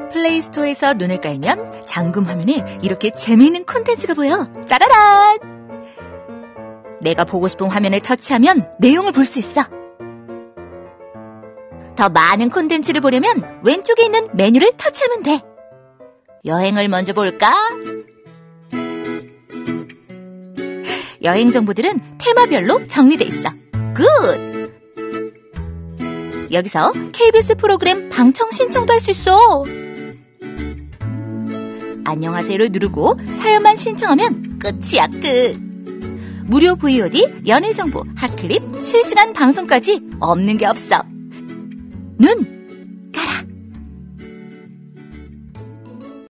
플레이스토어에서 눈을 깔면 잠금 화면에 이렇게 재미있는 콘텐츠가 보여. 짜라란! 내가 보고 싶은 화면을 터치하면 내용을 볼 수 있어. 더 많은 콘텐츠를 보려면 왼쪽에 있는 메뉴를 터치하면 돼. 여행을 먼저 볼까? 여행 정보들은 테마별로 정리돼 있어. 굿! 여기서 KBS 프로그램 방청 신청도 할 수 있어. 안녕하세요를 누르고 사연만 신청하면 끝이야, 끝. 무료 VOD, 연예정보, 핫클립, 실시간 방송까지 없는 게 없어. 눈